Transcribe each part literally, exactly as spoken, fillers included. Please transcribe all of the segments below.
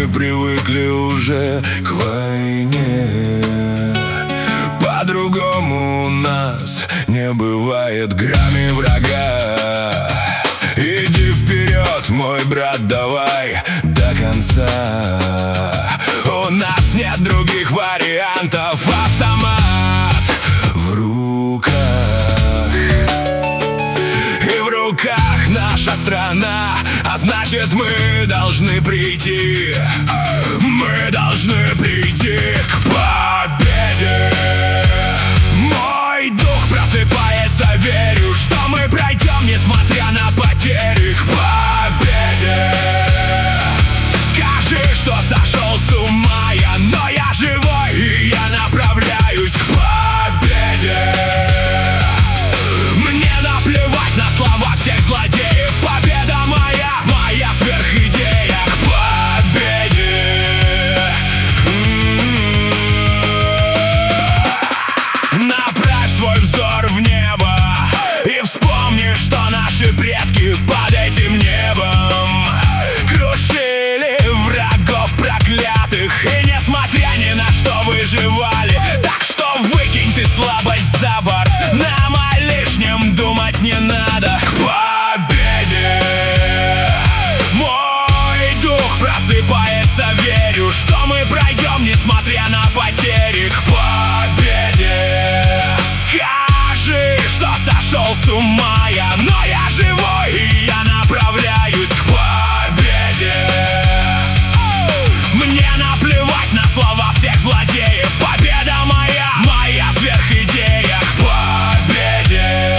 привыкли уже к войне. По-другому у нас не бывает грани врага. Иди вперед, мой брат, давай до конца. У нас нет других вариантов. Автомат в руках, и в руках наша страна. А значит, мы должны прийти, мы должны прийти к победе. Мой дух просыпается, верю, что мы пройдем, несмотря на потери, к победе. Скажи, что сошел с ума я, но я живой, и я направляюсь к победе. Мне наплевать на слова всех злодеев. Победа моя, моя сверхидея. К победе. Направь свой взор в небо и вспомни, что наши предки под этим небом крушили врагов проклятых, и несмотря ни на что выживали. Так что выкинь ты слабость за борт, нам о лишнем думать не надо. К победе. Мой дух просыпается, верю, что мы пройдем, несмотря на потери, к победе. Скажи, что сошел с ума я, но я живой, и я направляюсь к победе. Мне наплевать на слова всех злодеев. Победа моя, моя сверхидея. К победе.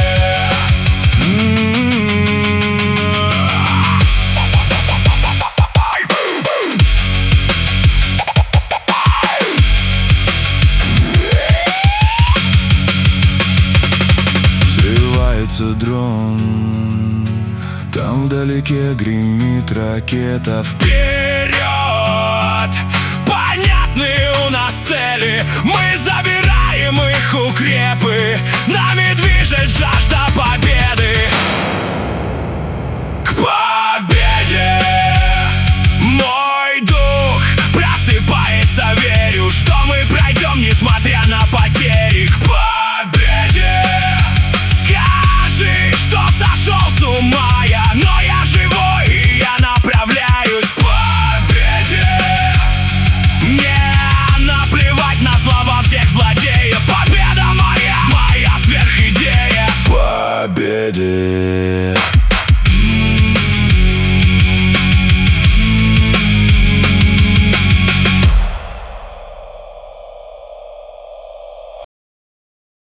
Взрывается дрон, там вдалеке гремит ракета. Вперед!